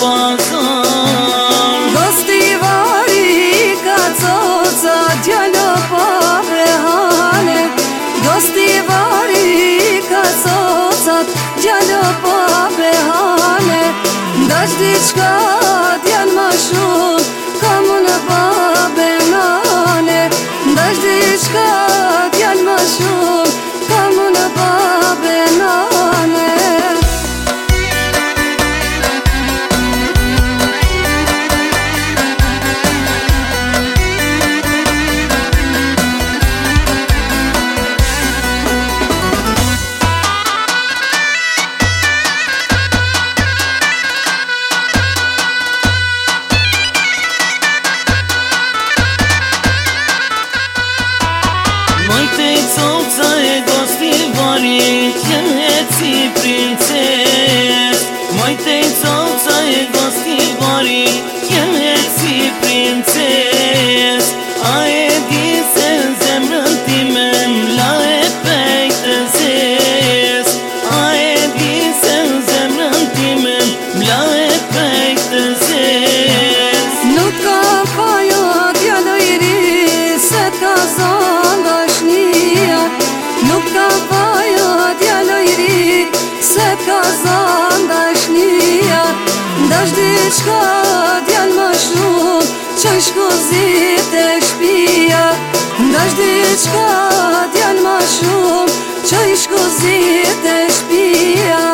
pazar. Gostivari ka coca djalo pa behane, gostivari ka coca djalo pa behane. Dash diçka djan ma shumë, kam unë babe nane. Dash diçka djan ma shumë, kam unë babe nane. Coca e gostivarit jenë e si princes. Mojtej coca e gostivarit jenë e si princes. A e di se zemrën time m'la e pejt e zes. A e di se zemrën time m'la e pejt e zes. Nuk ka pajo djalo i ri se t'ka zon dashnia. Nuk ka pajo djalo i ri se t'ka zon dashnia. Dash diçka djal ma shumë që shkuzit e shpia. Dash diçka djal ma shumë që shkuzit e shpia.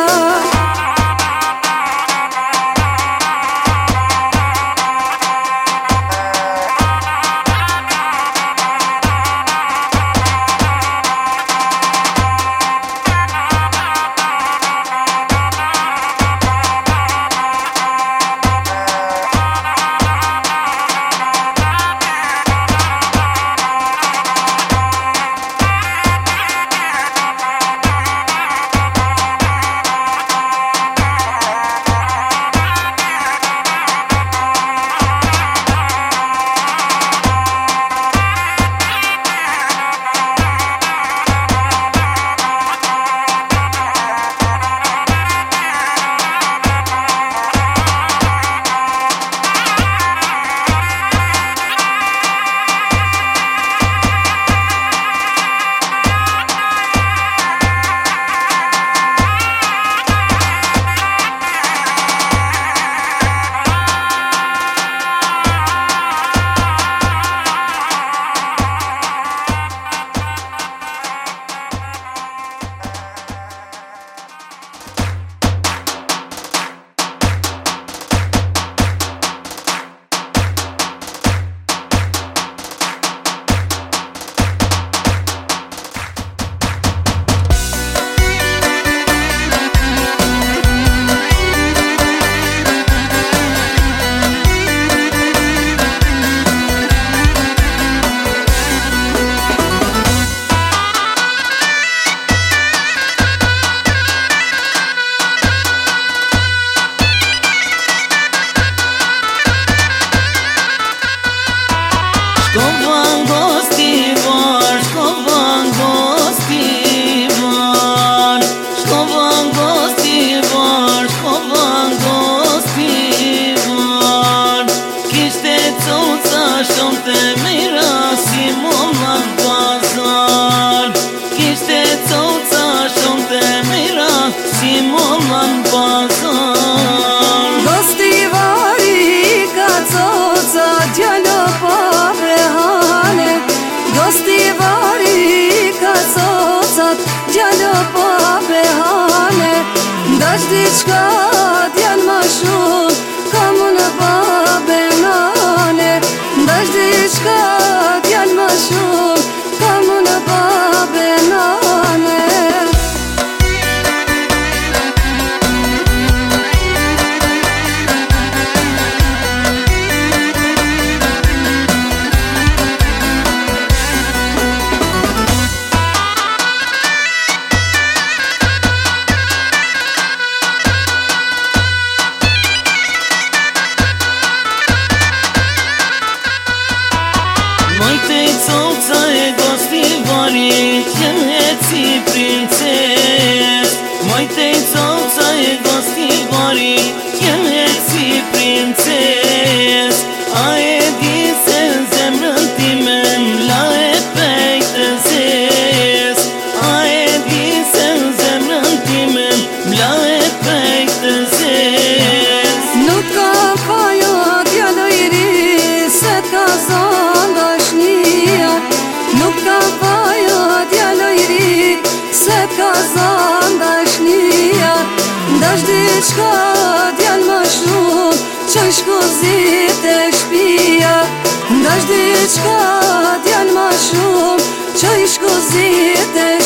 kazandashnia Dash diçka djal ma shumë që shkuzit e shpia Dash diçka djal ma shumë që shkuzit e